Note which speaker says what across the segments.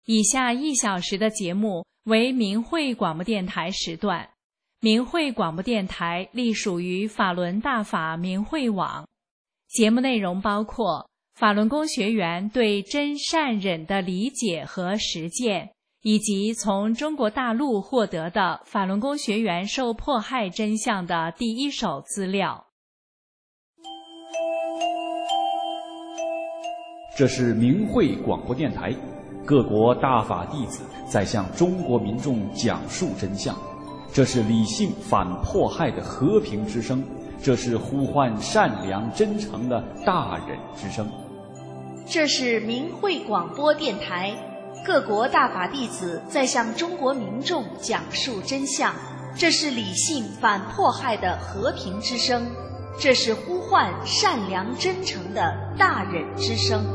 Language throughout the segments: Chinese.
Speaker 1: 以下1小时的节目为明慧广播电台时段。明慧广播电台隶属于法轮大法明慧网。节目内容包括法轮功学员对真善忍的理解和实践，以及从中国大陆获得的法轮功学员受迫害真相的第一手资料。
Speaker 2: 这是明慧广播电台，各国大法弟子在向中国民众讲述真相。这是理性反迫害的和平之声，这是呼唤善良真诚的大忍之声。
Speaker 3: 这是明慧广播电台，各国大法弟子在向中国民众讲述真相。这是理性反迫害的和平之声，这是呼唤善良真诚的大忍之声。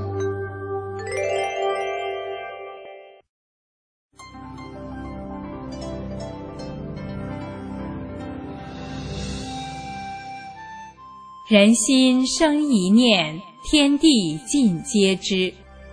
Speaker 1: 人心生一念，天地尽皆知。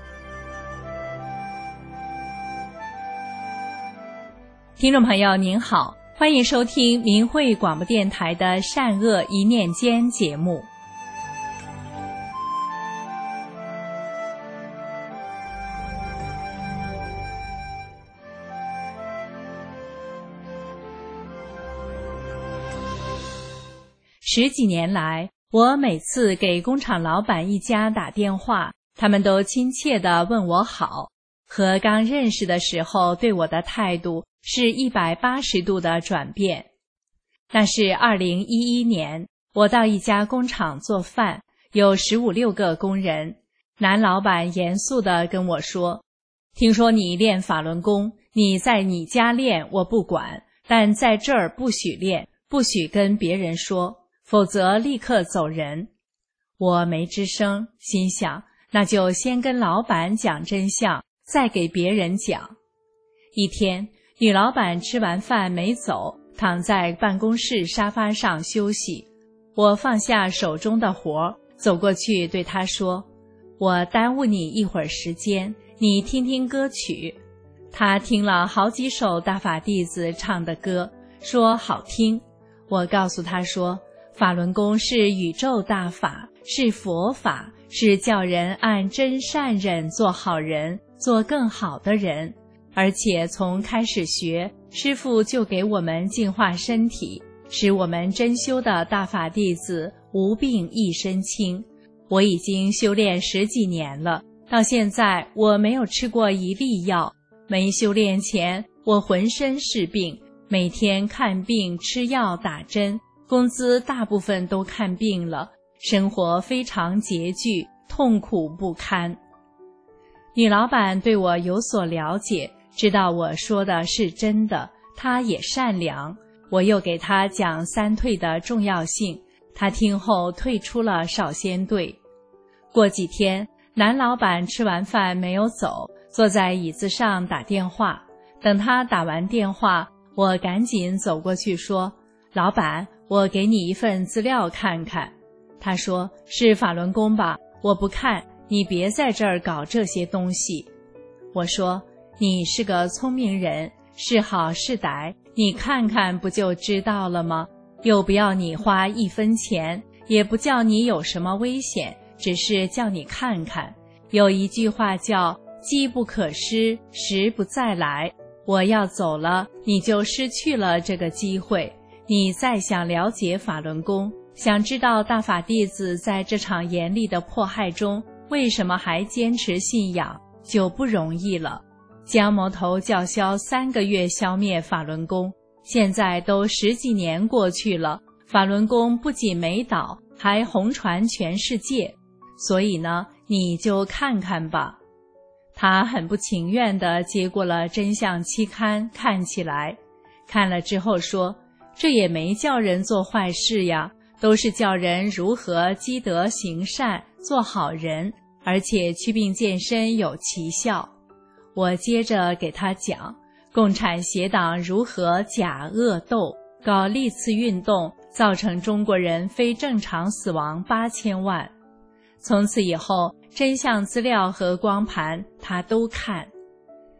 Speaker 1: 听众朋友您好，欢迎收听明慧广播电台的善恶一念间节目。10几年来，我每次给工厂老板一家打电话，他们都亲切地问我好，和刚认识的时候对我的态度是180度的转变。那是2011年，我到一家工厂做饭，有15、16个工人。男老板严肃地跟我说，听说你练法轮功，你在你家练我不管，但在这儿不许练，不许跟别人说，否则立刻走人。我没吱声，心想那就先跟老板讲真相，再给别人讲。一天，女老板吃完饭没走，躺在办公室沙发上休息。我放下手中的活，走过去对她说，我耽误你一会儿时间，你听听歌曲。她听了好几首大法弟子唱的歌，说好听。我告诉她说，法轮功是宇宙大法，是佛法，是叫人按真善忍做好人，做更好的人。而且从开始学，师父就给我们净化身体，使我们真修的大法弟子无病一身轻。我已经修炼10几年了，到现在我没有吃过一粒药。没修炼前，我浑身是病，每天看病吃药打针，工资大部分都看病了，生活非常拮据，痛苦不堪。女老板对我有所了解，知道我说的是真的，她也善良。我又给她讲3退的重要性，她听后退出了少先队。过几天，男老板吃完饭没有走，坐在椅子上打电话。等他打完电话，我赶紧走过去说，老板，我给你一份资料看看。他说，是法轮功吧？我不看，你别在这儿搞这些东西。我说，你是个聪明人，是好是歹，你看看不就知道了吗？又不要你花1分钱，也不叫你有什么危险，只是叫你看看。有一句话叫机不可失，时不再来。我要走了，你就失去了这个机会。你再想了解法轮功，想知道大法弟子在这场严厉的迫害中为什么还坚持信仰，就不容易了。江魔头叫嚣3个月消灭法轮功，现在都10几年过去了，法轮功不仅没倒，还红传全世界。所以呢，你就看看吧。他很不情愿地接过了真相期刊，看起来，看了之后说，这也没叫人做坏事呀，都是叫人如何积德行善，做好人，而且祛病健身有奇效。我接着给他讲，共产邪党如何假恶斗，搞历次运动，造成中国人非正常死亡8000万。从此以后，真相资料和光盘他都看。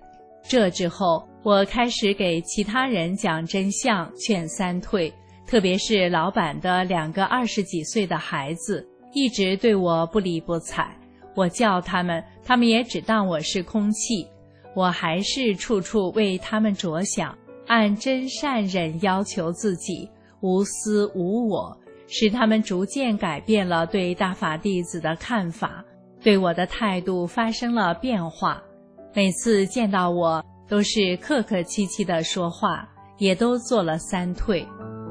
Speaker 1: 这之后，我开始给其他人讲真相，劝三退，特别是老板的2个20几岁的孩子，一直对我不理不睬。我叫他们也只当我是空气。我还是处处为他们着想，按真善忍要求自己，无私无我，使他们逐渐改变了对大法弟子的看法，对我的态度发生了变化。每次见到我，都是客客气气地说话，也都做了三退。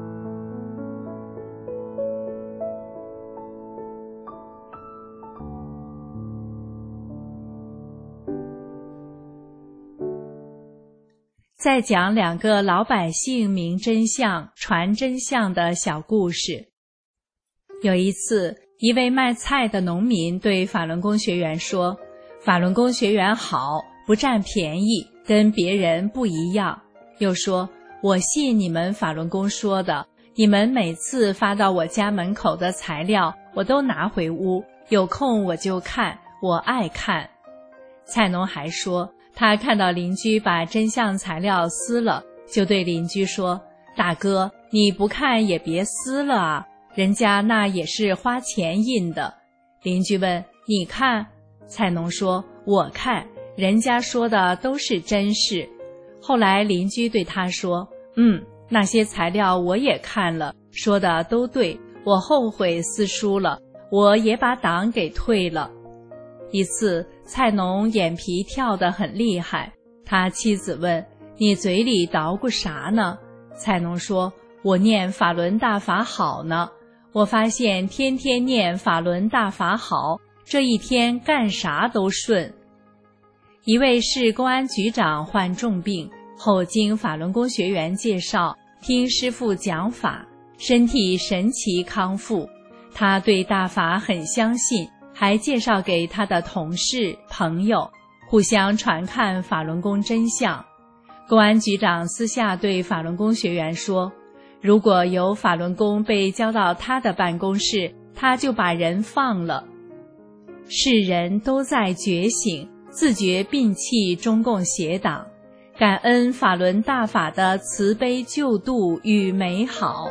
Speaker 1: 再讲2个老百姓明真相、传真相的小故事。有一次，一位卖菜的农民对法轮功学员说：“法轮功学员好，不占便宜，跟别人不一样。”又说：“我信你们法轮功说的，你们每次发到我家门口的材料，我都拿回屋，有空我就看，我爱看。”菜农还说，他看到邻居把真相材料撕了，就对邻居说：“大哥，你不看也别撕了啊，人家那也是花钱印的。”邻居问：“你看？”菜农说：“我看，人家说的都是真事。”后来邻居对他说：“那些材料我也看了，说的都对，我后悔撕书了，我也把党给退了。”一次，菜农眼皮跳得很厉害，他妻子问：“你嘴里捣鼓啥呢？”菜农说：“我念法轮大法好呢，我发现天天念法轮大法好，这一天干啥都顺。”一位市公安局长患重病后，经法轮功学员介绍，听师父讲法，身体神奇康复。他对大法很相信，还介绍给他的同事朋友，互相传看法轮功真相。公安局长私下对法轮功学员说，如果有法轮功被交到他的办公室，他就把人放了。世人都在觉醒，自觉摒弃中共邪党，感恩法轮大法的慈悲救度与美好。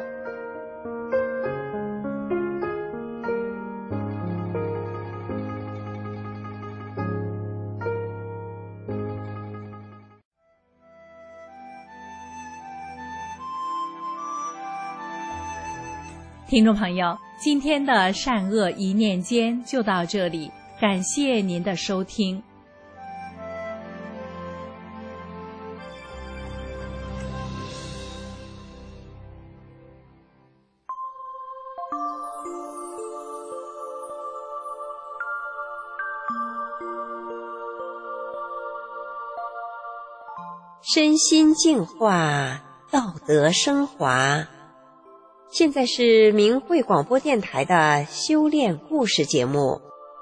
Speaker 1: 听众朋友，今天的善恶一念间就到这里，感谢您的收听。
Speaker 4: 身心净化，道德升华。现在是明慧广播电台的修炼故事节目。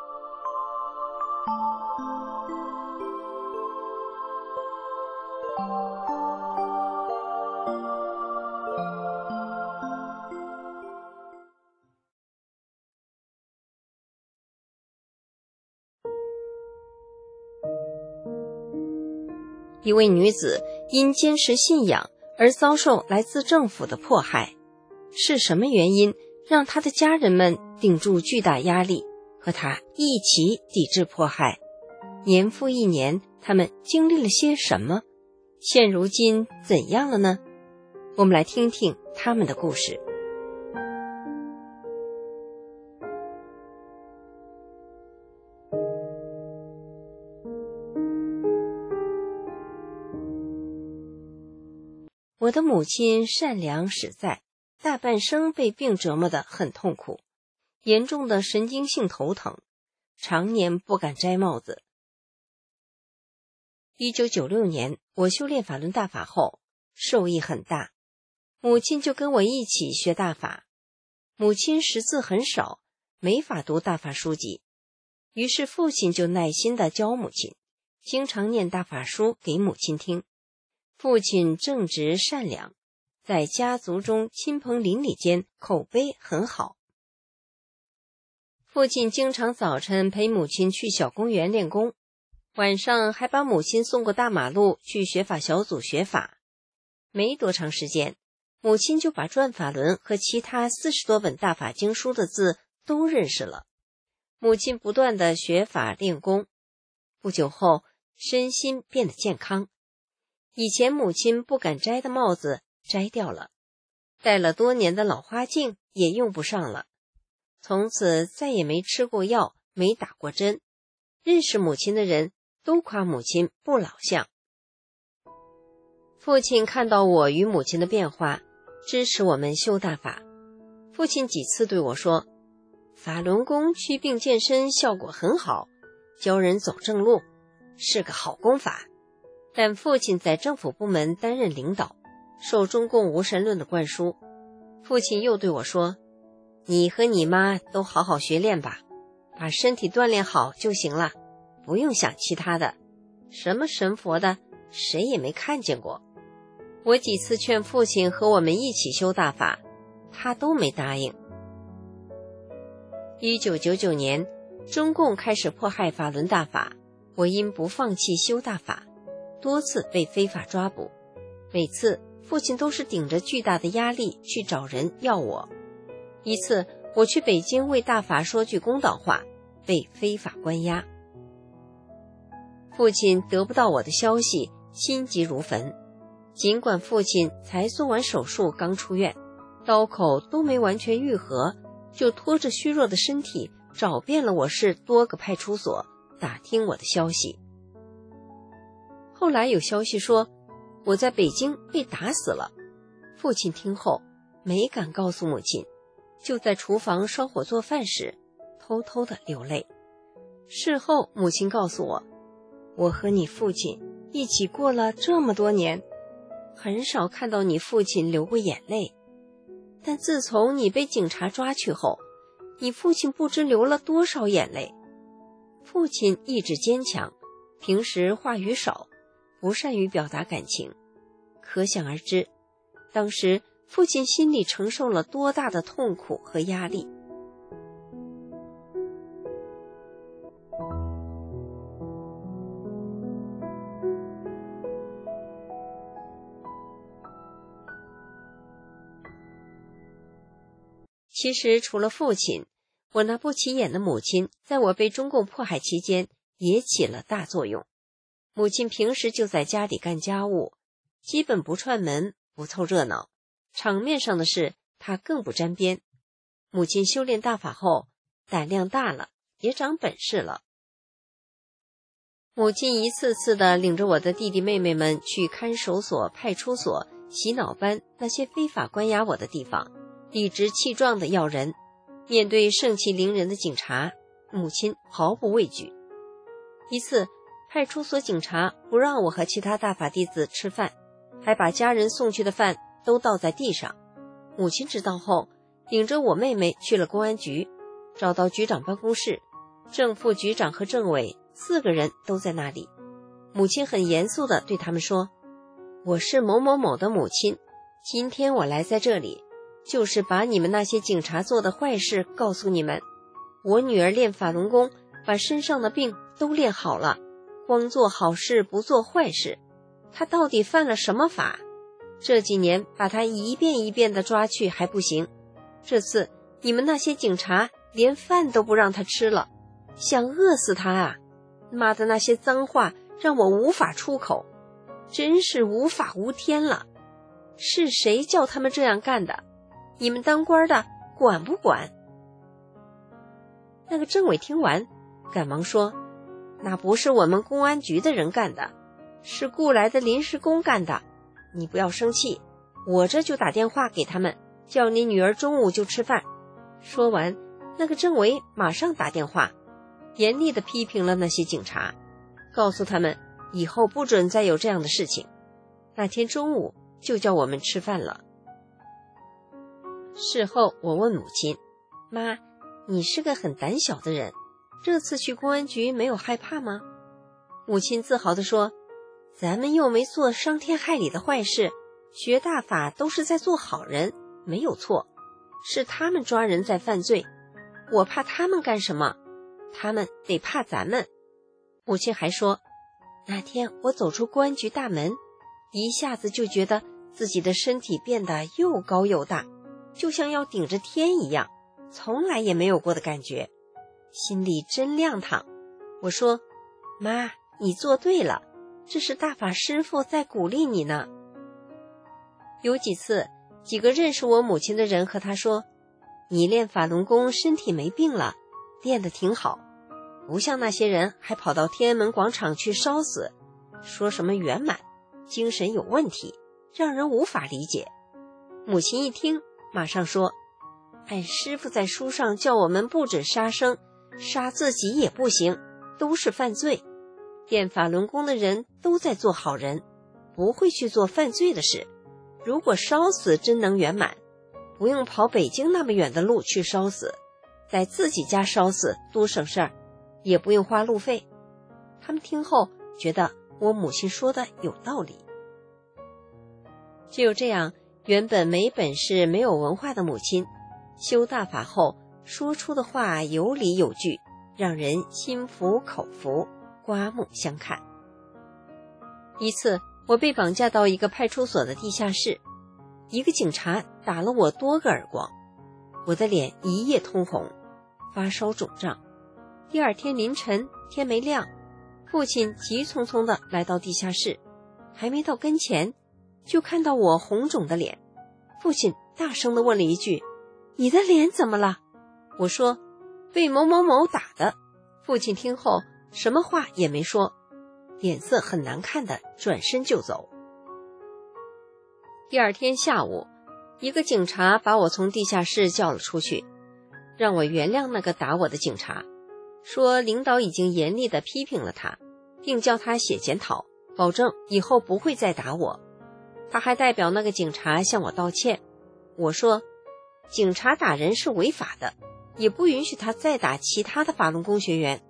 Speaker 4: 一位女子因坚持信仰而遭受来自政府的迫害，是什么原因让她的家人们顶住巨大压力，和她一起抵制迫害？年复一年，他们经历了些什么？现如今怎样了呢？我们来听听他们的故事。我的母亲善良实在，大半生被病折磨得很痛苦，严重的神经性头疼，常年不敢摘帽子。1996年，我修炼法轮大法后，受益很大，母亲就跟我一起学大法。母亲识字很少，没法读大法书籍，于是父亲就耐心地教母亲，经常念大法书给母亲听。父亲正直善良，在家族中亲朋邻里间口碑很好。父亲经常早晨陪母亲去小公园练功， 晚上还把母亲送过大马路去学法小组学法。没多长时间，母亲就把转法轮和其他40多本大法经书的字都认识了。母亲不断地学法练功，不久后身心变得健康。以前母亲不敢摘的帽子摘掉了，戴了多年的老花镜也用不上了。从此再也没吃过药，没打过针。认识母亲的人都夸母亲不老相。父亲看到我与母亲的变化，支持我们修大法。父亲几次对我说，法轮功祛病健身效果很好，教人走正路，是个好功法。但父亲在政府部门担任领导，受中共无神论的灌输。父亲又对我说，你和你妈都好好学练吧，把身体锻炼好就行了，不用想其他的，什么神佛的谁也没看见过。我几次劝父亲和我们一起修大法，他都没答应。1999年，中共开始迫害法轮大法，我因不放弃修大法，多次被非法抓捕。每次父亲都是顶着巨大的压力去找人要我。一次我去北京为大法说句公道话，被非法关押。父亲得不到我的消息，心急如焚。尽管父亲才做完手术刚出院，刀口都没完全愈合，就拖着虚弱的身体找遍了我市多个派出所，打听我的消息。后来有消息说我在北京被打死了，父亲听后没敢告诉母亲，就在厨房烧火做饭时偷偷地流泪。事后母亲告诉我，我和你父亲一起过了这么多年，很少看到你父亲流过眼泪，但自从你被警察抓去后，你父亲不知流了多少眼泪。父亲意志坚强，平时话语少，不善于表达感情，可想而知，当时父亲心里承受了多大的痛苦和压力。其实除了父亲，我那不起眼的母亲在我被中共迫害期间也起了大作用。母亲平时就在家里干家务，基本不串门，不凑热闹，场面上的事她更不沾边。母亲修炼大法后，胆量大了，也长本事了。母亲一次次地领着我的弟弟妹妹们去看守所、派出所、洗脑班那些非法关押我的地方，理直气壮地要人。面对盛气凌人的警察，母亲毫不畏惧。一次，派出所警察不让我和其他大法弟子吃饭，还把家人送去的饭都倒在地上。母亲知道后，领着我妹妹去了公安局，找到局长办公室，正副局长和政委4个人都在那里。母亲很严肃地对他们说，我是某某某的母亲，今天我来在这里，就是把你们那些警察做的坏事告诉你们。我女儿练法轮功，把身上的病都练好了，光做好事不做坏事。她到底犯了什么法？这几年把她一遍一遍地抓去还不行，这次你们那些警察连饭都不让她吃了，想饿死她啊！骂的那些脏话让我无法出口，真是无法无天了。是谁叫他们这样干的？你们当官的管不管？那个政委听完赶忙说，那不是我们公安局的人干的，是雇来的临时工干的，你不要生气，我这就打电话给他们，叫你女儿中午就吃饭。说完，那个政委马上打电话，严厉地批评了那些警察，告诉他们以后不准再有这样的事情。那天中午就叫我们吃饭了。事后我问母亲，妈，你是个很胆小的人，这次去公安局没有害怕吗？母亲自豪地说，咱们又没做伤天害理的坏事，学大法都是在做好人，没有错，是他们抓人在犯罪，我怕他们干什么？他们得怕咱们。 母亲还说，那天我走出公安局大门，一下子就觉得自己的身体变得又高又大，就像要顶着天一样，从来也没有过的感觉，心里真亮堂。我说，妈，你做对了，这是大法师父在鼓励你呢。有几次，几个认识我母亲的人和她说，你练法轮功身体没病了，练得挺好，不像那些人还跑到天安门广场去烧死，说什么圆满，精神有问题，让人无法理解。母亲一听，马上说，按师父在书上叫我们不准杀生，杀自己也不行，都是犯罪。练法轮功的人都在做好人，不会去做犯罪的事。如果烧死真能圆满，不用跑北京那么远的路去烧死，在自己家烧死多省事儿，也不用花路费。他们听后觉得我母亲说的有道理。只有这样，原本没本事没有文化的母亲，修大法后说出的话有理有据，让人心服口服，刮目相看。一次，我被绑架到一个派出所的地下室，一个警察打了我多个耳光，我的脸一夜通红，发烧肿胀。第二天凌晨，天没亮，父亲急匆匆地来到地下室，还没到跟前，就看到我红肿的脸。父亲大声地问了一句，你的脸怎么了？我说，被某某某打的。父亲听后什么话也没说，脸色很难看的转身就走。第二天下午，一个警察把我从地下室叫了出去，让我原谅那个打我的警察，说领导已经严厉地批评了他，并叫他写检讨，保证以后不会再打我。他还代表那个警察向我道歉。我说，警察打人是违法的，也不允许他再打其他的法轮功学员。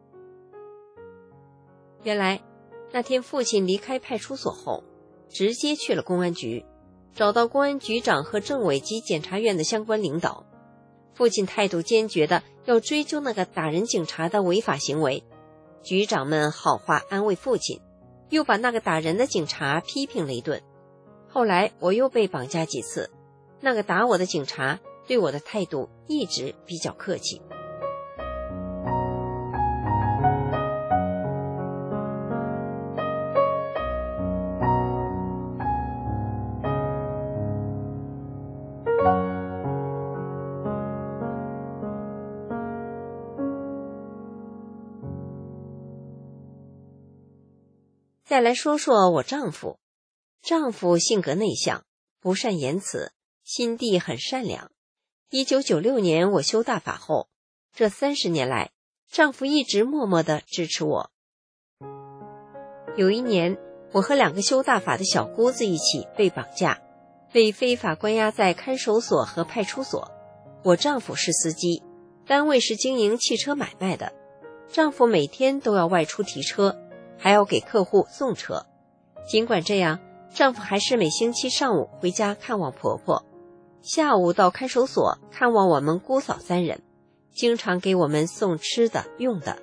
Speaker 4: 原来那天父亲离开派出所后，直接去了公安局，找到公安局长和政委及检察院的相关领导。父亲态度坚决的要追究那个打人警察的违法行为，局长们好话安慰父亲，又把那个打人的警察批评了一顿。后来我又被绑架几次，那个打我的警察对我的态度一直比较客气。再来说说我丈夫。丈夫性格内向，不善言辞，心地很善良。1996年我修大法后，这30年来，丈夫一直默默地支持我。有一年，我和2个修大法的小姑子一起被绑架，被非法关押在看守所和派出所。我丈夫是司机，单位是经营汽车买卖的，丈夫每天都要外出提车，还要给客户送车。尽管这样，丈夫还是每星期上午回家看望婆婆，下午到看守所看望我们姑嫂3人，经常给我们送吃的用的。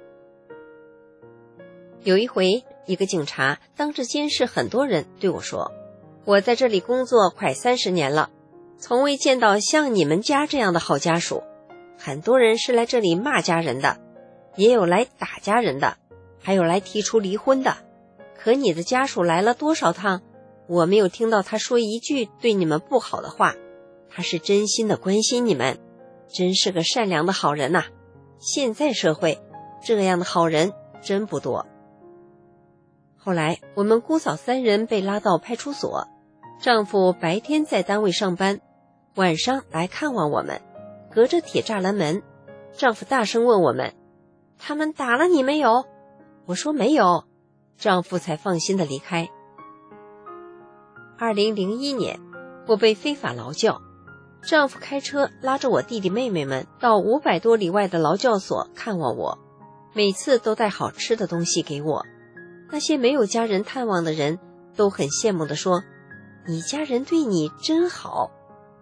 Speaker 4: 有一回，一个警察当着监视很多人对我说，我在这里工作快30年了，从未见到像你们家这样的好家属，很多人是来这里骂家人的，也有来打家人的，还有来提出离婚的，可你的家属来了多少趟，我没有听到他说一句对你们不好的话，他是真心的关心你们，真是个善良的好人呐。现在社会这样的好人真不多。后来我们姑嫂3人被拉到派出所，丈夫白天在单位上班，晚上来看望我们，隔着铁栅栏门，丈夫大声问我们，他们打了你没有？我说没有，丈夫才放心的离开。2001年，我被非法劳教，丈夫开车拉着我弟弟妹妹们到500多里外的劳教所看望我，每次都带好吃的东西给我。那些没有家人探望的人都很羡慕地说，你家人对你真好。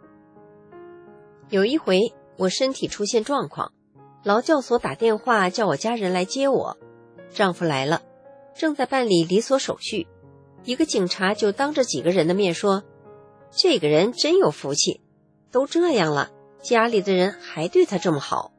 Speaker 4: 有一回，我身体出现状况，劳教所打电话叫我家人来接我，丈夫来了， 正在办理离所手续，一个警察就当着几个人的面说，这个人真有福气，都这样了，家里的人还对他这么好。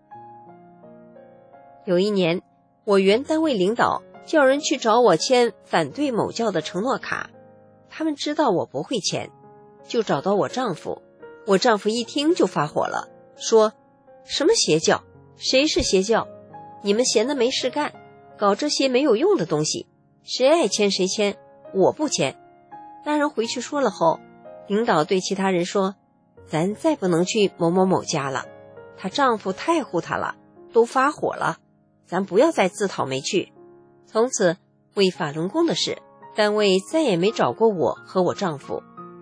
Speaker 4: 有一年，我原单位领导叫人去找我签反对某教的承诺卡，他们知道我不会签，就找到我丈夫。我丈夫一听就发火了，说什么邪教，谁是邪教，你们闲得没事干，搞这些没有用的东西，谁爱签谁签，我不签。那人回去说了后，领导对其他人说，咱再不能去某某某家了，她丈夫太护她了，都发火了，咱不要再自讨没趣。从此为法轮功的事，单位再也没找过我和我丈夫。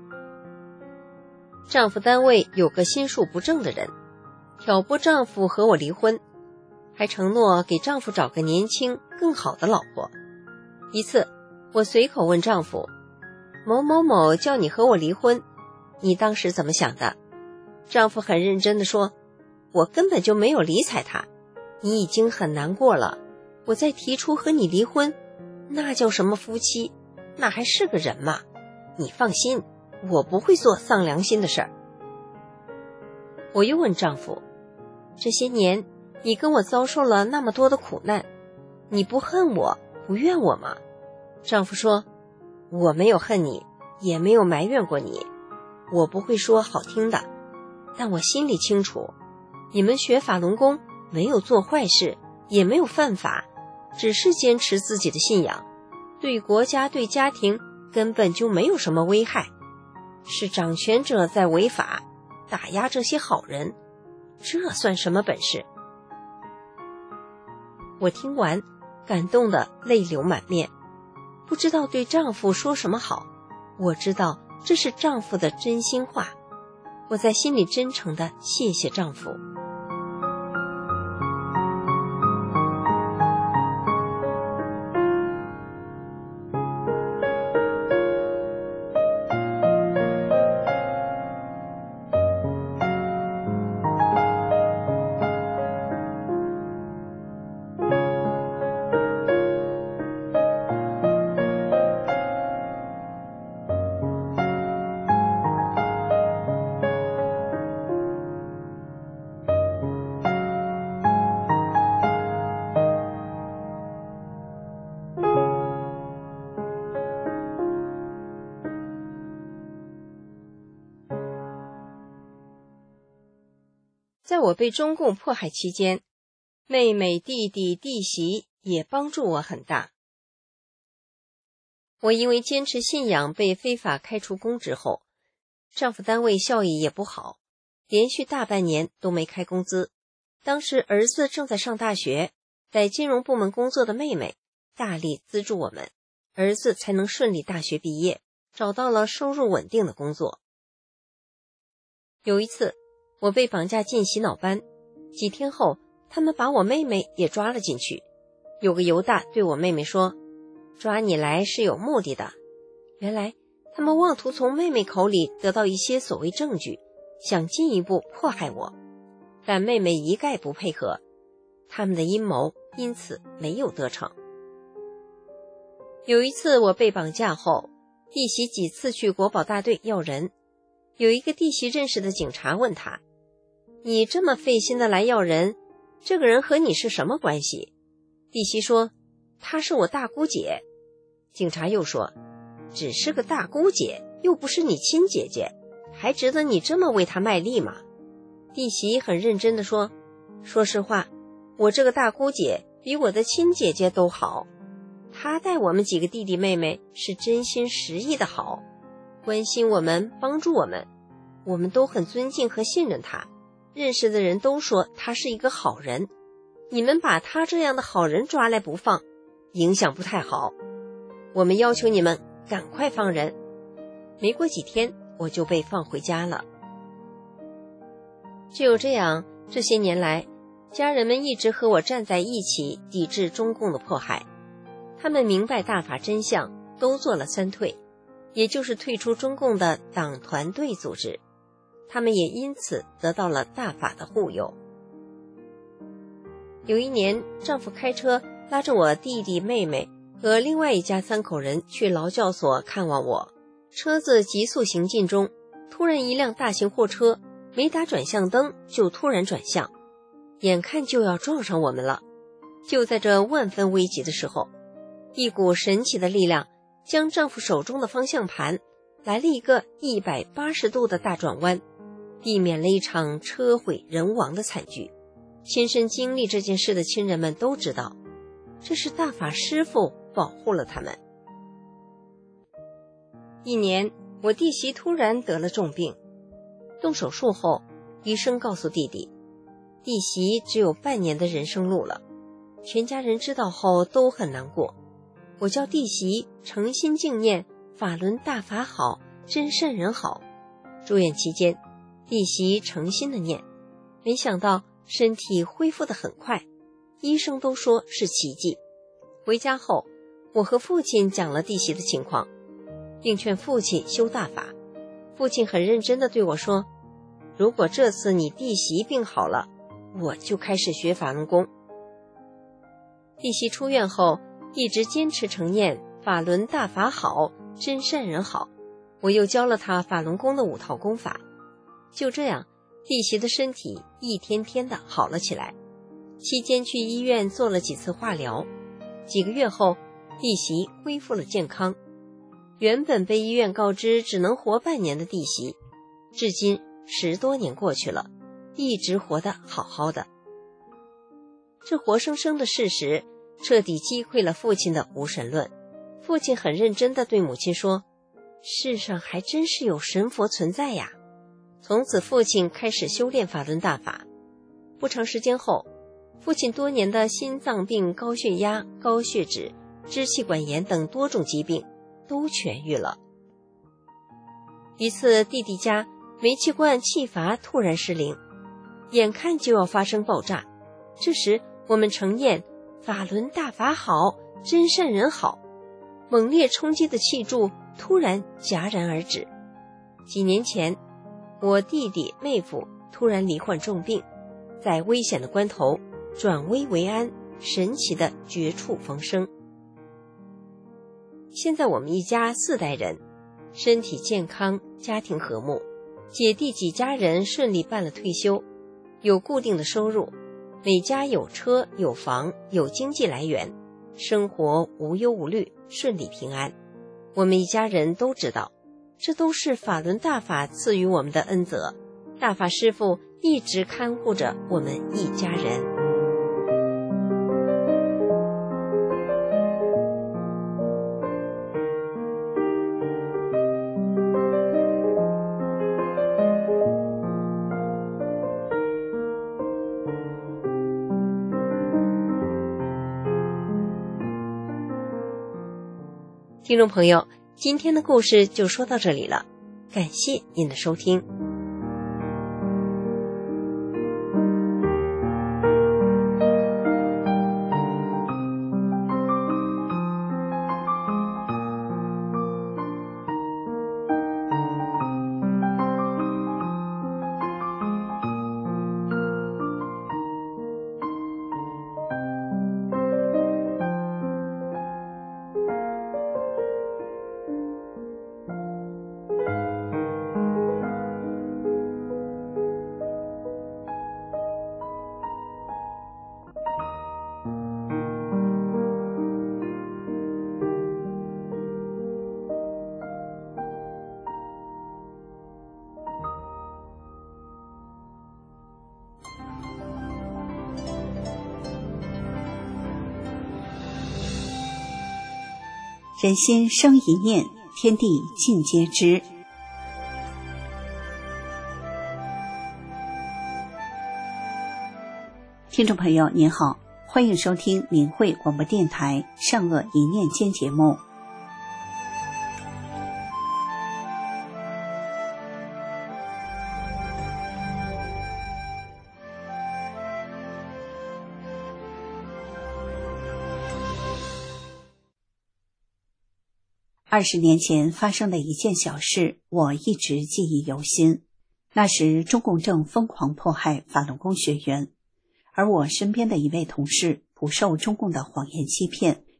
Speaker 4: 丈夫单位有个心术不正的人，挑拨丈夫和我离婚，还承诺给丈夫找个年轻更好的老婆。一次，我随口问丈夫，某某某叫你和我离婚，你当时怎么想的？丈夫很认真地说，我根本就没有理睬他，你已经很难过了，我再提出和你离婚，那叫什么夫妻，那还是个人吗？你放心，我不会做丧良心的事儿。我又问丈夫，这些年你跟我遭受了那么多的苦难，你不恨我不怨我吗？丈夫说，我没有恨你，也没有埋怨过你，我不会说好听的，但我心里清楚，你们学法轮功没有做坏事，也没有犯法，只是坚持自己的信仰，对国家对家庭根本就没有什么危害，是掌权者在违法打压这些好人，这算什么本事？我听完感动得泪流满面，不知道对丈夫说什么好。我知道这是丈夫的真心话，我在心里真诚地谢谢丈夫。在我被中共迫害期间，妹妹、弟弟、弟媳也帮助我很大。我因为坚持信仰被非法开除公职后，丈夫单位效益也不好，连续大半年都没开工资。当时儿子正在上大学，在金融部门工作的妹妹大力资助我们，儿子才能顺利大学毕业，找到了收入稳定的工作。有一次我被绑架进洗脑班，几天后他们把我妹妹也抓了进去。有个犹大对我妹妹说，抓你来是有目的的。原来他们妄图从妹妹口里得到一些所谓证据，想进一步迫害我，但妹妹一概不配合，他们的阴谋因此没有得逞。有一次我被绑架后，弟媳几次去国保大队要人，有一个弟媳认识的警察问他，你这么费心的来要人，这个人和你是什么关系？弟媳说，她是我大姑姐。警察又说，只是个大姑姐，又不是你亲姐姐，还值得你这么为她卖力吗？弟媳很认真地说，说实话，我这个大姑姐比我的亲姐姐都好，她待我们几个弟弟妹妹是真心实意的好，关心我们，帮助我们，我们都很尊敬和信任她，认识的人都说她是一个好人，你们把她这样的好人抓来不放，影响不太好，我们要求你们赶快放人。没过几天我就被放回家了。就这样，这些年来，家人们一直和我站在一起抵制中共的迫害，他们明白大法真相，都做了3退，也就是退出中共的党团队组织，他们也因此得到了大法的护佑。有一年，丈夫开车拉着我弟弟妹妹和另外一家3口人去劳教所看望我。车子急速行进中，突然一辆大型货车没打转向灯就突然转向，眼看就要撞上我们了。就在这万分危急的时候，一股神奇的力量将丈夫手中的方向盘来了一个180度的大转弯，避免了一场车毁人亡的惨剧。亲身经历这件事的亲人们都知道，这是大法师父保护了他们。1年，我弟媳突然得了重病，动手术后，医生告诉弟弟，弟媳只有半年的人生路了。全家人知道后都很难过。我叫弟媳诚心敬念法轮大法好，真善人好。住院期间，弟媳诚心的念，没想到身体恢复得很快，医生都说是奇迹。回家后，我和父亲讲了弟媳的情况，并劝父亲修大法。父亲很认真地对我说，如果这次你弟媳病好了，我就开始学法轮功。弟媳出院后一直坚持承念法轮大法好，真善人好。我又教了她法轮功的5套功法。就这样，弟媳的身体一天天的好了起来。期间去医院做了几次化疗，几个月后，弟媳恢复了健康。原本被医院告知只能活半年的弟媳，至今10多年过去了，一直活得好好的。这活生生的事实彻底击溃了父亲的无神论。父亲很认真地对母亲说，世上还真是有神佛存在呀。从此父亲开始修炼法轮大法。不长时间后，父亲多年的心脏病、高血压、高血脂、支气管炎等多种疾病都痊愈了。一次弟弟家煤气罐气阀突然失灵，眼看就要发生爆炸，这时我们承念法轮大法好，真善人好，猛烈冲击的气柱突然戛然而止。几年前，我弟弟妹夫突然罹患重病，在危险的关头转危为安，神奇的绝处逢生。现在我们一家4代人，身体健康，家庭和睦，姐弟几家人顺利办了退休，有固定的收入，每家有车有房，有经济来源，生活无忧无虑，顺利平安。我们一家人都知道，这都是法轮大法赐予我们的恩泽，大法师父一直看护着我们一家人。听众朋友，今天的故事就说到这里了，感谢您的收听。
Speaker 5: 人心生一念，天地尽皆知。听众朋友您好，欢迎收听明慧广播电台善恶一念间节目。20年前发生的一件小事，我一直记忆犹新。那时中共正疯狂迫害法轮功学员，而我身边的一位同事不受中共的谎言欺骗，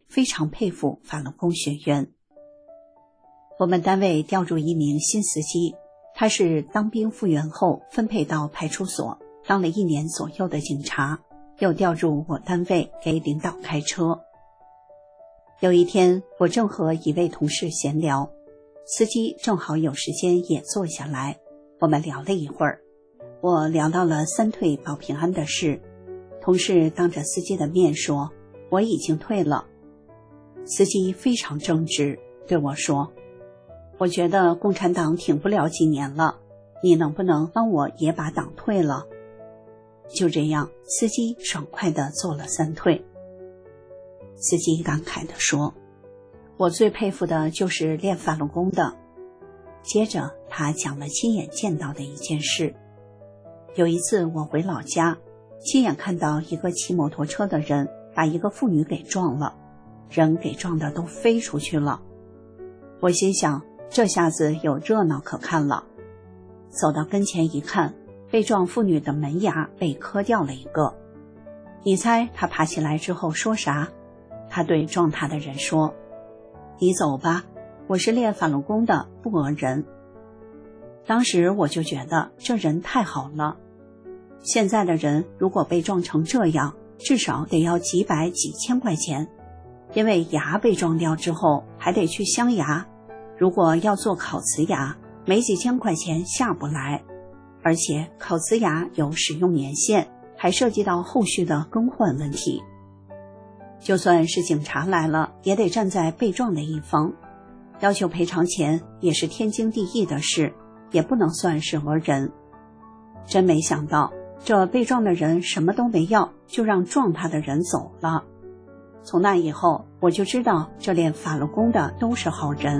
Speaker 5: 非常佩服法轮功学员。我们单位调入一名新司机，他是当兵复员后分配到派出所当了1年左右的警察，又调入我单位给领导开车。有一天，我正和一位同事闲聊，司机正好有时间也坐下来，我们聊了一会儿。我聊到了3退保平安的事，同事当着司机的面说我已经退了。司机非常正直，对我说，我觉得共产党挺不了几年了，你能不能帮我也把党退了？就这样，司机爽快地做了3退。司机感慨地说，我最佩服的就是练法轮功的。接着他讲了亲眼见到的一件事。有一次我回老家，亲眼看到一个骑摩托车的人把一个妇女给撞了，人给撞得都飞出去了。我心想，这下子有热闹可看了。走到跟前一看，被撞妇女的门牙被磕掉了一个。你猜他爬起来之后说啥？他对撞他的人说，你走吧，我是练法轮功的，不讹人。当时我就觉得这人太好了。现在的人如果被撞成这样，至少得要几百几千块钱，因为牙被撞掉之后还得去镶牙，如果要做烤瓷牙，没几千块钱下不来，而且烤瓷牙有使用年限，还涉及到后续的更换问题。就算是警察来了，也得站在被撞的一方，要求赔偿钱也是天经地义的事，也不能算是讹人。真没想到，这被撞的人什么都没要，就让撞他的人走了。从那以后，我就知道这练法轮功的都是好人。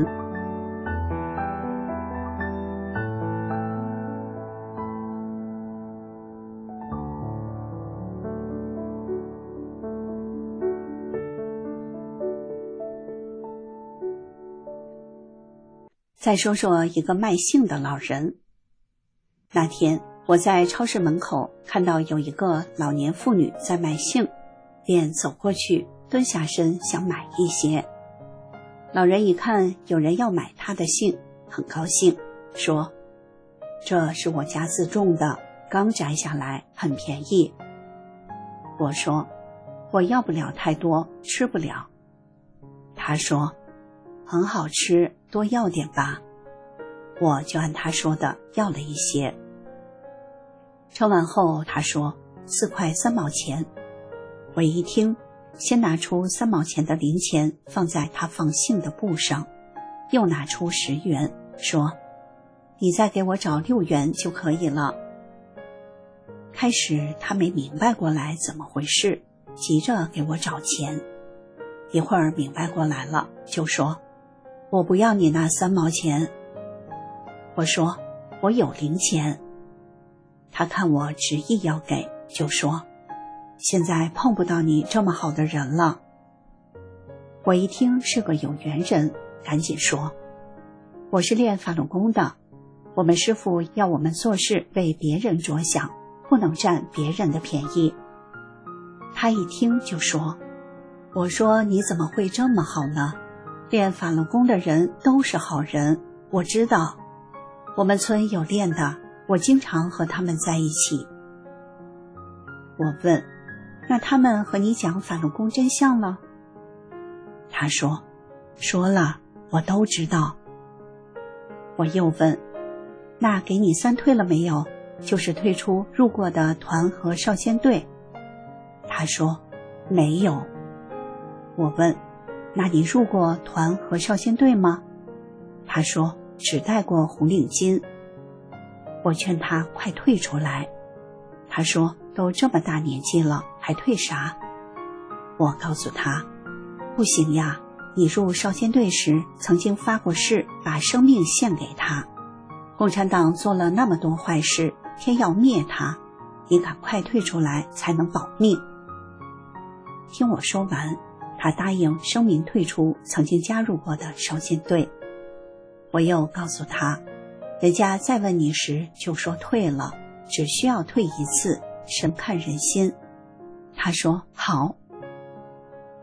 Speaker 5: 再说说一个卖杏的老人。那天我在超市门口看到有一个老年妇女在卖杏，便走过去蹲下身想买一些。老人一看有人要买他的杏，很高兴，说，这是我家自种的，刚摘下来，很便宜。我说，我要不了太多，吃不了。他说，很好吃，多要点吧。我就按他说的要了一些。称完后他说4块3毛钱。我一听，先拿出3毛钱的零钱放在他放杏的布上，又拿出10元，说，你再给我找6元就可以了。开始他没明白过来怎么回事，急着给我找钱。一会儿明白过来了，就说，我不要你那3毛钱。我说，我有零钱。他看我执意要给，就说，现在碰不到你这么好的人了。我一听是个有缘人，赶紧说，我是练法轮功的，我们师父要我们做事为别人着想，不能占别人的便宜。他一听就说，我说你怎么会这么好呢？练法轮功的人都是好人，我知道，我们村有练的，我经常和他们在一起。我问，那他们和你讲法轮功真相了？他说，说了，我都知道。我又问，那给你3退了没有？就是退出入过的团和少先队。他说，没有。我问，那你入过团和少先队吗？他说，只戴过红领巾。我劝他快退出来。他说，都这么大年纪了，还退啥？我告诉他，不行呀，你入少先队时曾经发过誓，把生命献给他。共产党做了那么多坏事，偏要灭他，你赶快退出来才能保命。听我说完，他答应声明退出曾经加入过的少先队。我又告诉他，人家再问你时就说退了，只需要退一次，神看人心。他说好。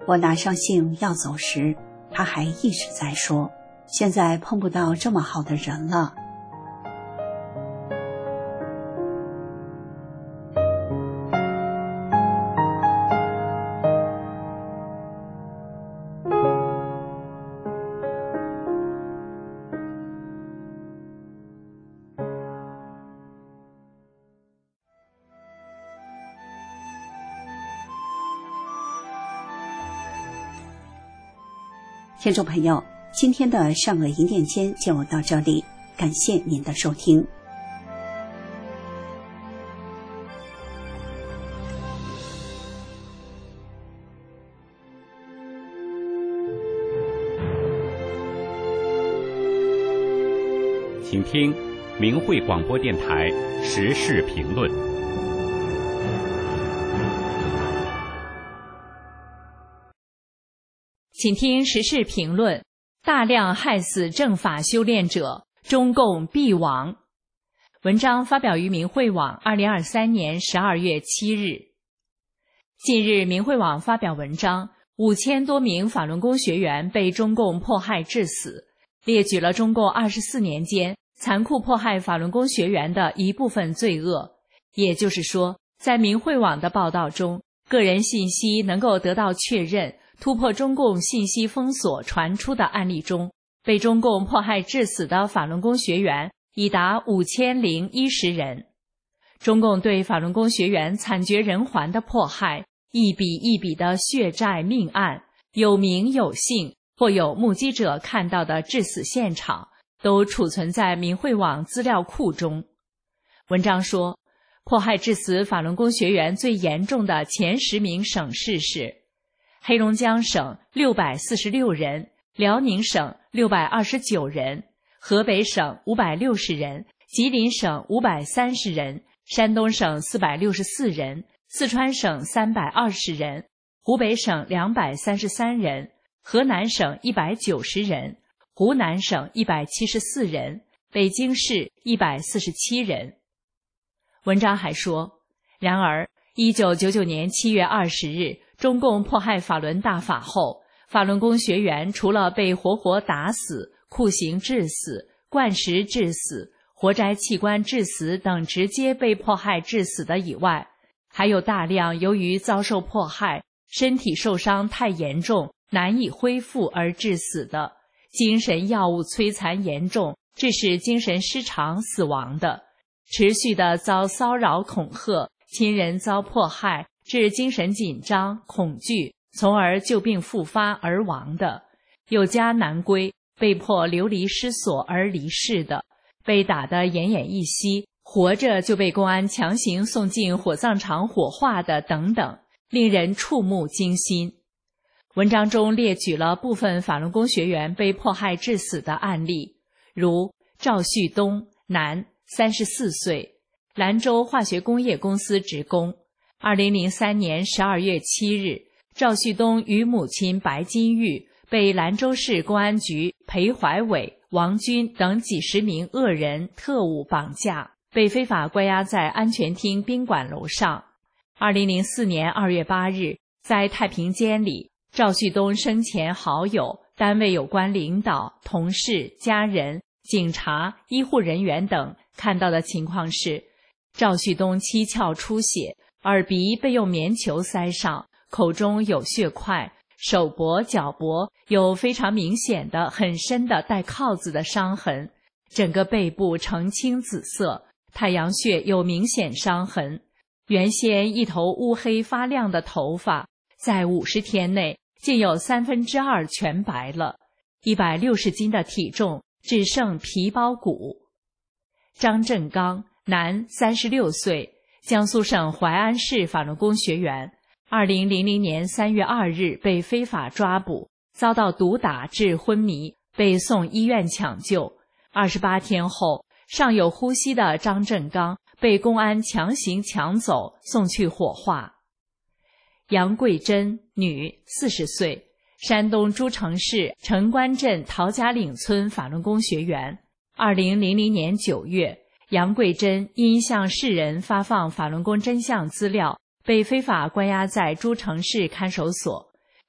Speaker 5: 我拿上信要走时，他还一直在说，现在碰不到这么好的人了。听众朋友，今天的善恶银电间就到这里，感谢您的收听。
Speaker 6: 请听明慧广播电台时事评论。
Speaker 1: 请听时事评论：大量害死正法修炼者，中共必亡。文章发表于明慧网2023年12月7日。近日，明慧网发表文章，5000多名法轮功学员被中共迫害致死，列举了中共24年间残酷迫害法轮功学员的一部分罪恶。也就是说，在明慧网的报道中，个人信息能够得到确认，突破中共信息封锁传出的案例中，被中共迫害致死的法轮功学员已达5010人。中共对法轮功学员惨绝人寰的迫害，一笔一笔的血债命案，有名有姓或有目击者看到的致死现场，都储存在明慧网资料库中。文章说，迫害致死法轮功学员最严重的前10名省市是黑龙江省646人，辽宁省629人，河北省560人，吉林省530人，山东省464人，四川省320人，湖北省233人，河南省190人，湖南省174人，北京市147人。文章还说，然而1999年7月20日，中共迫害法轮大法后，法轮功学员除了被活活打死、酷刑致死、灌食致死、活摘器官致死等直接被迫害致死的以外，还有大量由于遭受迫害，身体受伤太严重，难以恢复而致死的，精神药物摧残严重，致使精神失常死亡的，持续的遭骚扰恐吓，亲人遭迫害致精神紧张恐惧，从而旧病复发而亡的，有家难归，被迫流离失所而离世的，被打得奄奄一息，活着就被公安强行送进火葬场火化的等等，令人触目惊心。文章中列举了部分法轮功学员被迫害致死的案例，如赵旭东，男，34岁，兰州化学工业公司职工。2003年12月7日，赵旭东与母亲白金玉被兰州市公安局裴怀伟、王军等几十名恶人特务绑架，被非法关押在安全厅宾馆楼上。2004年2月8日，在太平间里，赵旭东生前好友、单位有关领导、同事、家人、警察、医护人员等看到的情况是，赵旭东七窍出血，耳鼻被用棉球塞上，口中有血块，手脖、脚脖有非常明显的很深的带铐子的伤痕，整个背部呈青紫色，太阳穴有明显伤痕，原先一头乌黑发亮的头发，在50天内竟有2/3全白了，160斤的体重只剩皮包骨。张振刚，男，36岁，江苏省淮安市法轮功学员，2000年3月2日被非法抓捕，遭到毒打致昏迷，被送医院抢救。28天后，尚有呼吸的张振刚被公安强行抢走，送去火化。杨桂珍，女，40岁，山东诸城市城关镇陶家岭村法轮功学员。2000年9月，杨桂珍因向世人发放法轮功真相资料，被非法关押在诸城市看守所。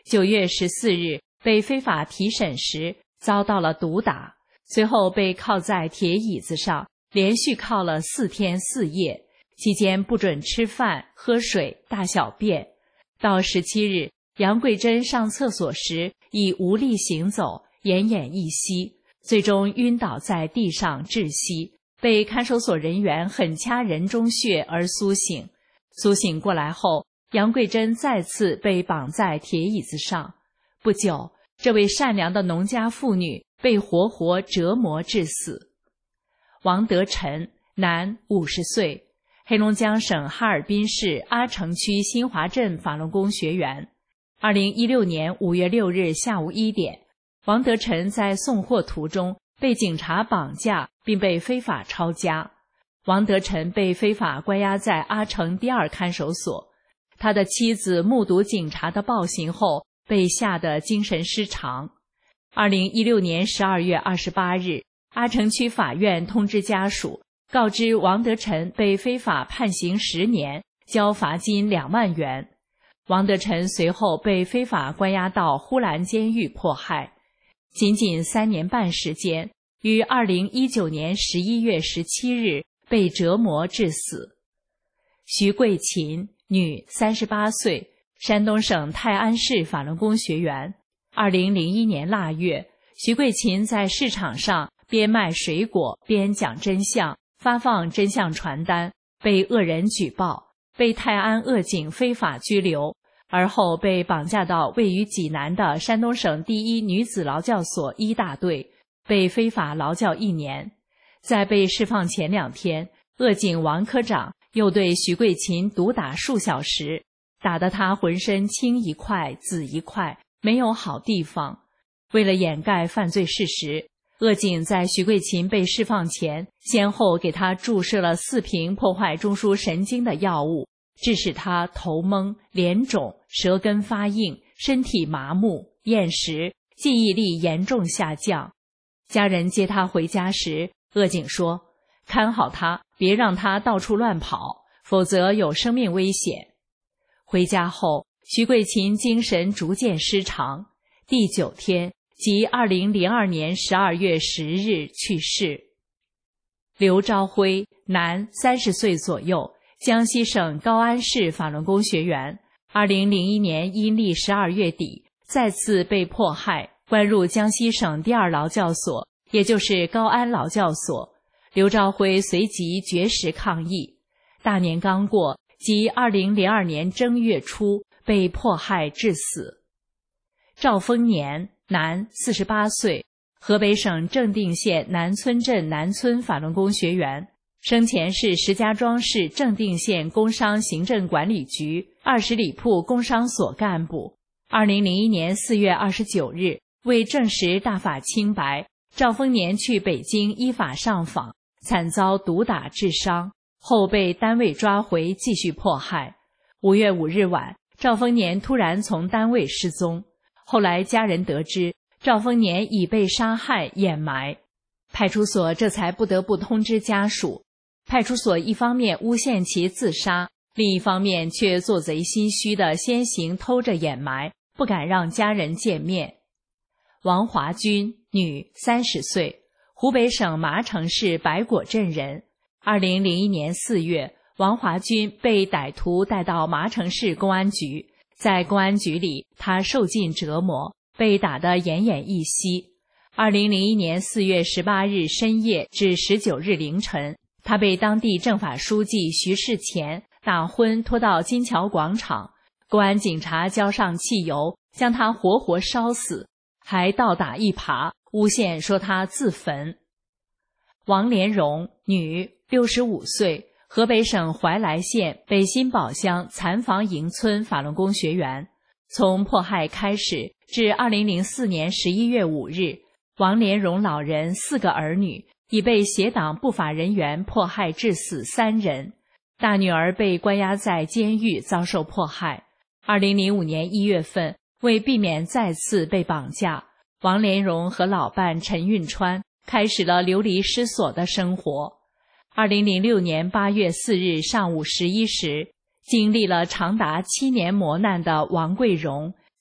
Speaker 1: 9月14日被非法提审时遭到了毒打，随后被铐在铁椅子上，连续铐了4天4夜，期间不准吃饭、喝水、大小便。到17日，杨桂珍上厕所时已无力行走，奄奄一息，最终晕倒在地上窒息，被看守所人员狠掐人中穴而苏醒。苏醒过来后，杨桂珍再次被绑在铁椅子上。不久，这位善良的农家妇女被活活折磨致死。王德臣，男，50岁，黑龙江省哈尔滨市阿城区新华镇法轮功学员。2016年5月6日下午1点，王德臣在送货途中被警察绑架，并被非法抄家。王德臣被非法关押在阿城第2看守所。他的妻子目睹警察的暴行后，被吓得精神失常。2016年12月28日，阿城区法院通知家属，告知王德臣被非法判刑10年，交罚金2万元。王德臣随后被非法关押到呼兰监狱迫害，仅仅3年半时间，于2019年11月17日被折磨致死。徐桂琴，女，38岁，山东省泰安市法轮功学员。2001年腊月，徐桂琴在市场上边卖水果边讲真相，发放真相传单，被恶人举报，被泰安恶警非法拘留，而后被绑架到位于济南的山东省第一女子劳教所1大队，被非法劳教1年。在被释放前2天，恶警王科长又对徐桂琴毒打数小时，打得她浑身青一块紫一块，没有好地方。为了掩盖犯罪事实，恶警在徐桂琴被释放前，先后给她注射了4瓶破坏中枢神经的药物，致使她头懵、脸肿、舌根发硬、身体麻木、厌食、记忆力严重下降。家人接她回家时，恶警说：“看好她，别让她到处乱跑，否则有生命危险。”回家后，徐桂琴精神逐渐失常，第9天，即2002年12月10日去世。刘朝辉，男，30岁左右，江西省高安市法轮功学员。2001年阴历12月底，再次被迫害，关入江西省第2劳教所，也就是高安劳教所。刘朝辉随即绝食抗议。大年刚过，即2002年正月初，被迫害致死。赵丰年，男，48岁，河北省正定县南村镇南村法轮功学员，生前是石家庄市正定县工商行政管理局20里铺工商所干部。2001年4月29日，为证实大法清白，赵丰年去北京依法上访，惨遭毒打致伤，后被单位抓回继续迫害。5月5日晚，赵丰年突然从单位失踪，后来家人得知赵丰年已被杀害掩埋，派出所这才不得不通知家属。派出所一方面诬陷其自杀，另一方面却做贼心虚的先行偷着掩埋，不敢让家人见面。王华军，女，30岁，湖北省麻城市白果镇人。2001年4月，王华军被歹徒带到麻城市公安局，在公安局里，他受尽折磨，被打得奄奄一息。2001年4月18日深夜至19日凌晨，他被当地政法书记徐世前打昏拖到金桥广场，公安警察浇上汽油，将他活活烧死，还倒打一耙，诬陷说他自焚。王连荣，女，65岁，河北省怀来县北新堡乡残房营村法轮功学员。从迫害开始至2004年11月5日，王连荣老人4个儿女已被邪党不法人员迫害致死3人，大女儿被关押在监狱遭受迫害。2005年1月份，为避免再次被绑架，王连荣和老伴陈运川开始了流离失所的生活。2006年8月4日上午11时，经历了长达7年磨难的王桂荣，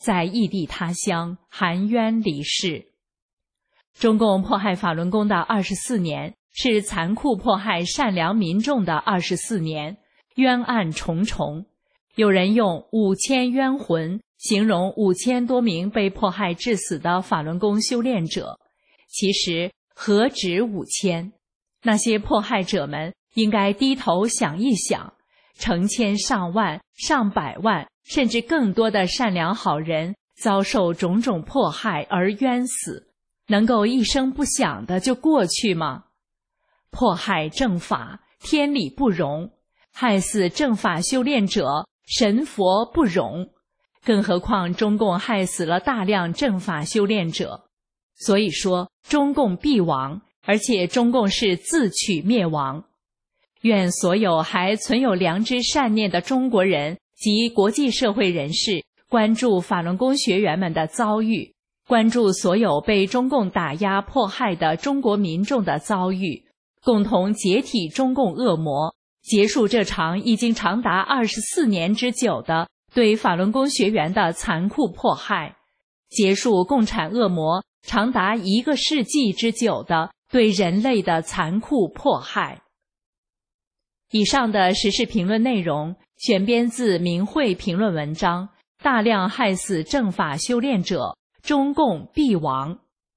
Speaker 1: 在异地他乡含冤离世。中共迫害法轮功的24年，是残酷迫害善良民众的24年，冤案重重。有人用5000冤魂形容5000多名被迫害致死的法轮功修炼者，其实何止5000？那些迫害者们应该低头想一想，成千上万、上百万，甚至更多的善良好人遭受种种迫害而冤死，能够一声不响的就过去吗？迫害正法，天理不容；害死正法修炼者，神佛不容。更何况中共害死了大量正法修炼者，所以说中共必亡，而且中共是自取灭亡。愿所有还存有良知善念的中国人及国际社会人士关注法轮功学员们的遭遇，关注所有被中共打压迫害的中国民众的遭遇，共同解体中共恶魔，结束这场已经长达24年之久的对法轮功学员的残酷迫害，结束共产恶魔长达1个世纪之久的对人类的残酷迫害。以上的时事评论内容选编自明慧评论文章，大量害死正法修炼者，中共必亡。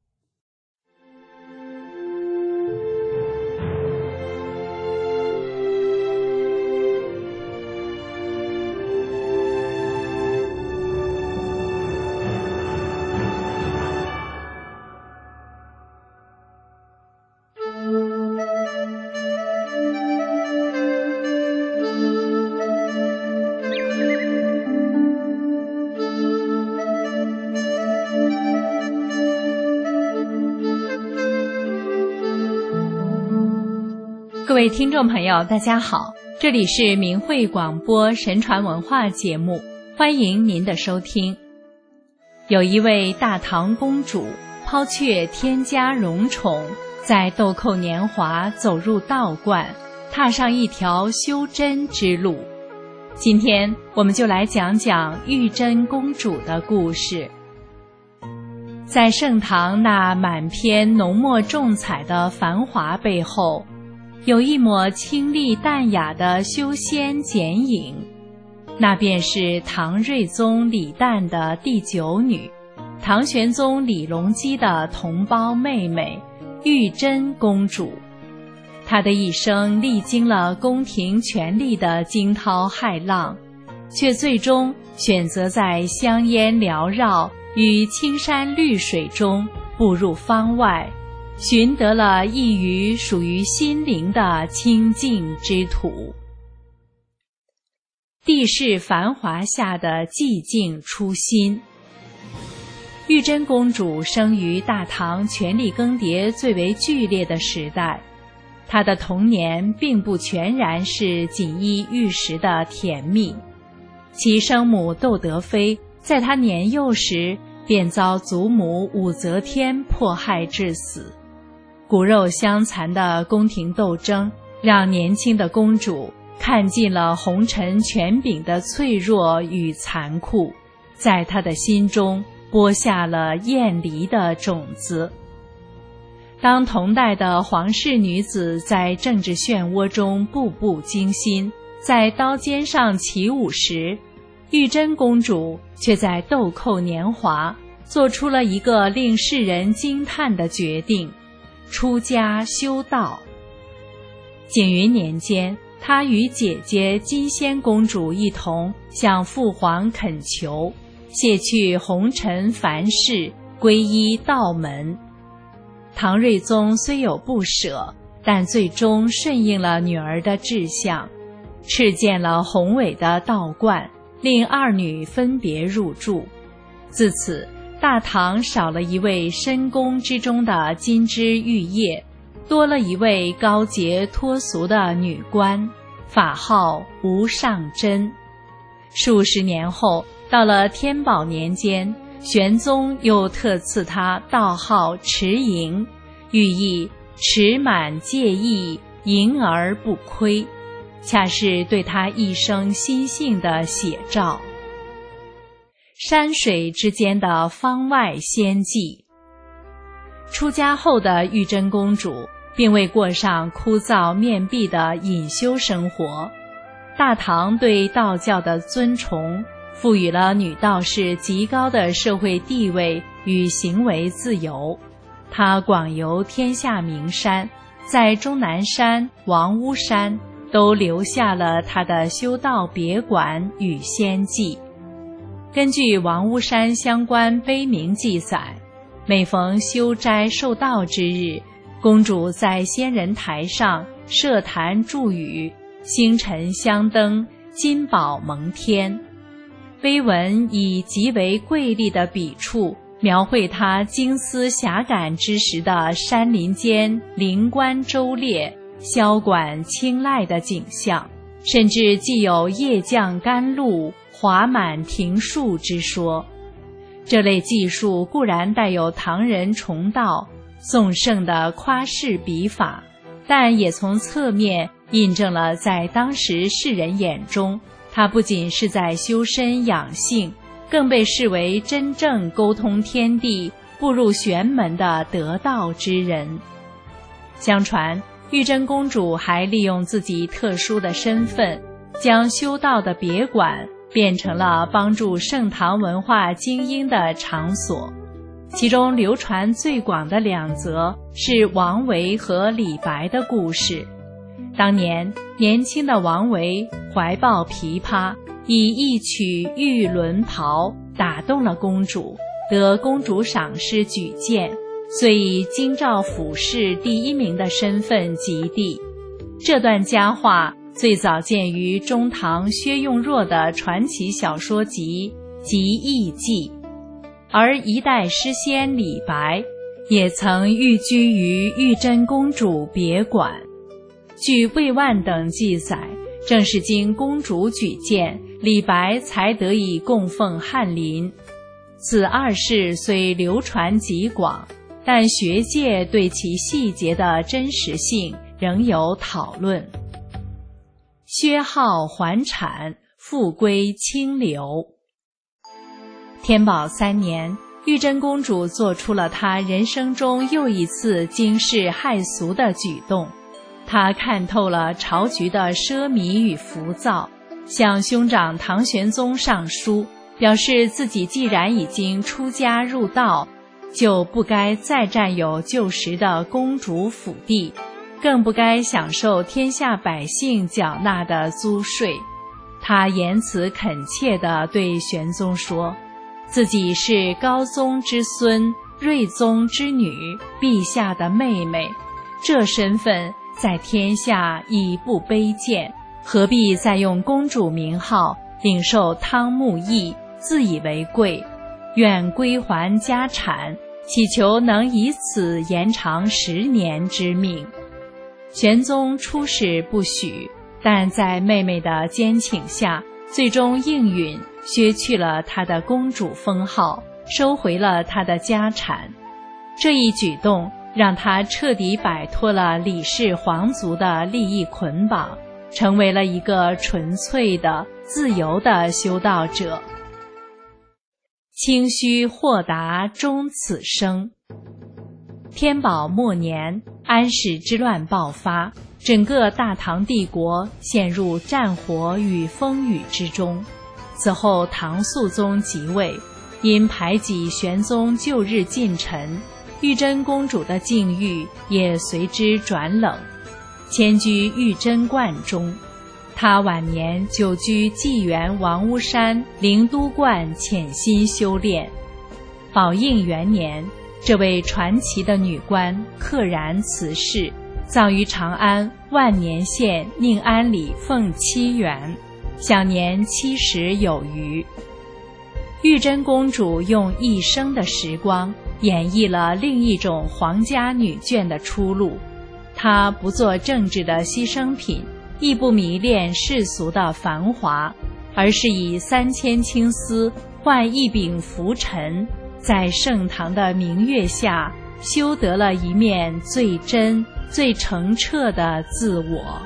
Speaker 1: 各位听众朋友，大家好，这里是明慧广播神传文化节目，欢迎您的收听。有一位大唐公主抛却天家荣宠，在豆蔻年华走入道观，踏上一条修真之路。今天我们就来讲讲玉真公主的故事。在盛唐那满篇浓墨重彩的繁华背后，有一抹清丽淡雅的修仙剪影，那便是唐睿宗李旦的第9女，唐玄宗李隆基的同胞妹妹玉真公主。她的一生历经了宫廷权力的惊涛骇浪，却最终选择在香烟缭绕与青山绿水中步入方外，寻得了一隅属于心灵的清净之土。地势繁华下的寂静初心。玉真公主生于大唐权力更迭最为剧烈的时代，她的童年并不全然是锦衣玉食的甜蜜。其生母窦德妃在她年幼时便遭祖母武则天迫害致死。骨肉相残的宫廷斗争让年轻的公主看尽了红尘权柄的脆弱与残酷，在她的心中播下了厌离的种子。当同代的皇室女子在政治漩涡中步步惊心，在刀尖上起舞时，玉真公主却在豆蔻年华做出了一个令世人惊叹的决定，出家修道。景云年间，她与姐姐金仙公主一同向父皇恳求，卸去红尘凡事，皈依道门。唐睿宗虽有不舍，但最终顺应了女儿的志向，敕建了宏伟的道观，令二女分别入住。自此，大唐少了一位深宫之中的金枝玉叶，多了一位高洁脱俗的女官，法号无上真。数十年后，到了天宝年间，玄宗又特赐她道号持盈，寓意持满戒意，盈而不亏，恰是对她一生心性的写照。 山水之间的方外仙迹。出家后的玉真公主并未过上枯燥面壁的隐修生活，大唐对道教的尊崇赋予了女道士极高的社会地位与行为自由。她广游天下名山，在终南山、王屋山都留下了她的修道别馆与仙迹。根据王屋山相关碑铭记载，每逢修斋受道之日，公主在仙人台上设坛祝语，星辰相登，金宝蒙天。碑文以极为瑰丽的笔触描绘她经思遐感之时的山林间灵官周列、箫管青睐的景象，甚至既有夜降甘露、华满庭树之说。这类记述固然带有唐人崇道、颂圣的夸饰笔法，但也从侧面印证了在当时世人眼中，他不仅是在修身养性，更被视为真正沟通天地、步入玄门的得道之人。相传，玉真公主还利用自己特殊的身份，将修道的别馆变成了帮助盛唐文化精英的场所。其中流传最广的2则是王维和李白的故事。当年年轻的王维怀抱琵琶，以一曲《玉轮袍》打动了公主，得公主赏识举荐，遂以京兆府试第1名的身份及第。这段佳话最早见于中唐薛用若的传奇小说集《集异记》，而一代诗仙李白也曾寓居于玉真公主别馆。据魏万等记载，正是经公主举荐，李白才得以供奉翰林。此2事虽流传极广，但学界对其细节的真实性仍有讨论。薛浩还产，复归清流。天宝3年，玉真公主做出了她人生中又一次惊世骇俗的举动。她看透了朝局的奢靡与浮躁，向兄长唐玄宗上书，表示自己既然已经出家入道，就不该再占有旧时的公主府地，更不该享受天下百姓缴纳的租税。她言辞恳切地对玄宗说，自己是高宗之孙、睿宗之女，陛下的妹妹，这身份在天下已不卑贱，何必再用公主名号领受汤沐邑，自以为贵？愿归还家产，祈求能以此延长10年之命。玄宗初始不许，但在妹妹的坚请下，最终应允，削去了她的公主封号，收回了她的家产。这一举动让她彻底摆脱了李氏皇族的利益捆绑，成为了一个纯粹的、自由的修道者。清虚豁达终此生。天宝末年，安史之乱爆发，整个大唐帝国陷入战火与风雨之中。此后唐肃宗即位，因排挤玄宗旧日近臣，玉真公主的境遇也随之转冷，迁居玉真观中。她晚年久居济源王屋山灵都观潜心修炼。宝应元年，这位传奇的女官溘然辞世，葬于长安万年县宁安里凤栖园，享年70有余。玉真公主用一生的时光演绎了另一种皇家女眷的出路。她不做政治的牺牲品，亦不迷恋世俗的繁华，而是以3000青丝换一柄拂尘，在盛唐的明月下修得了一面最真、最澄澈的自我。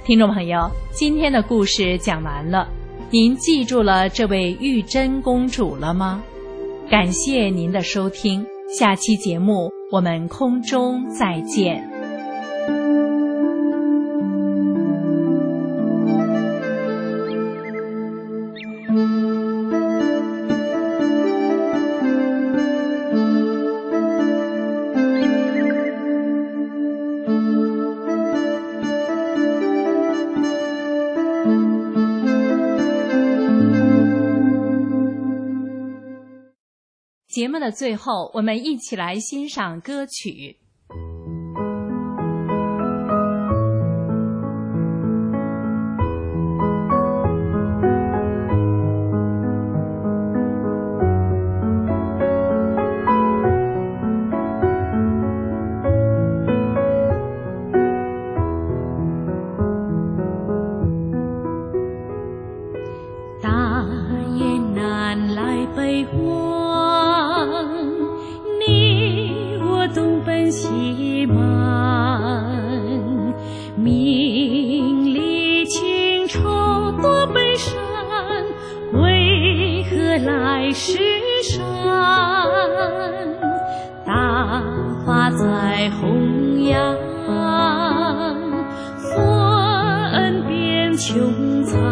Speaker 1: 听众朋友，今天的故事讲完了，您记住了这位玉真公主了吗？感谢您的收听，下期节目我们空中再见。节目的最后，我们一起来欣赏歌曲。
Speaker 7: 大雁南来北望，你我东奔西忙，名利情仇多悲伤，为何来世上？大法在弘扬，佛恩遍穹苍。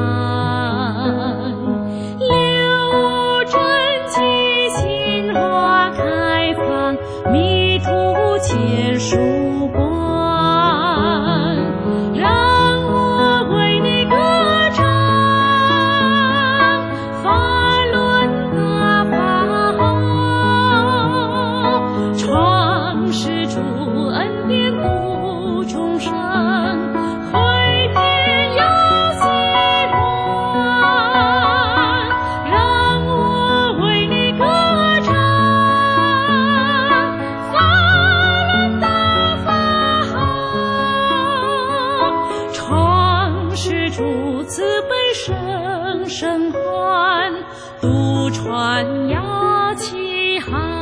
Speaker 7: 千曙光，让我为你歌唱，法轮大法好，创世主恩典度众生，回天有希望，让我为你歌唱。主慈悲生生还，渡船摇旗航。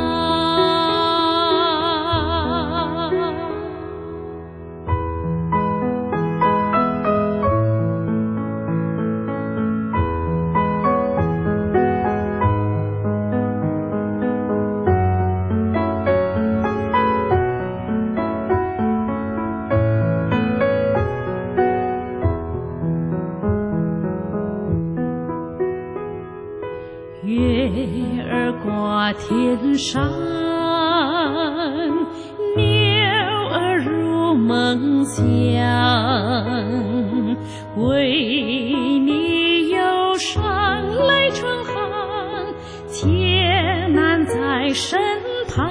Speaker 7: 月儿挂天上，鸟儿入梦乡，为你忧伤泪成行，艰难在身旁，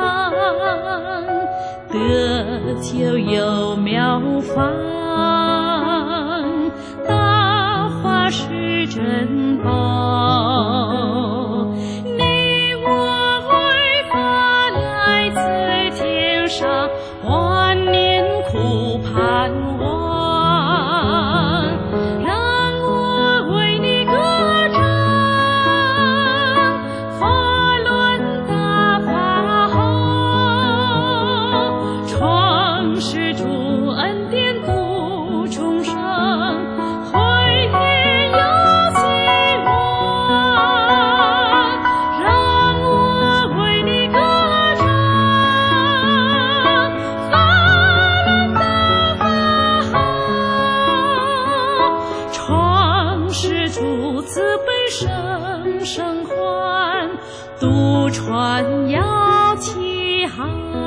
Speaker 7: 得救有妙方，大法是珍宝。万年苦盼望，让我为你歌唱，法轮大法好，创世主恩典度众生，回天有希望，让我为你歌唱。是主慈悲生生还，渡船摇旗航。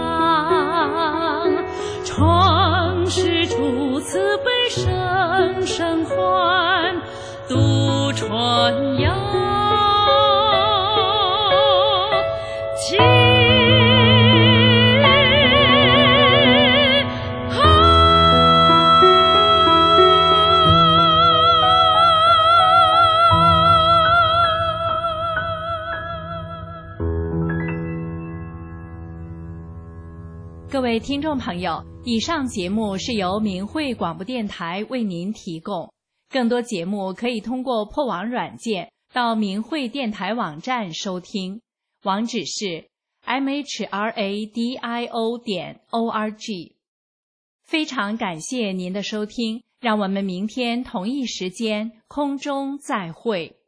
Speaker 7: 创世主慈悲生生还，渡船摇旗。
Speaker 1: 各位听众朋友，以上节目是由明慧广播电台为您提供。更多节目可以通过破网软件到明慧电台网站收听，网址是 mhradio.org。非常感谢您的收听， 让我们明天同一时间空中再会。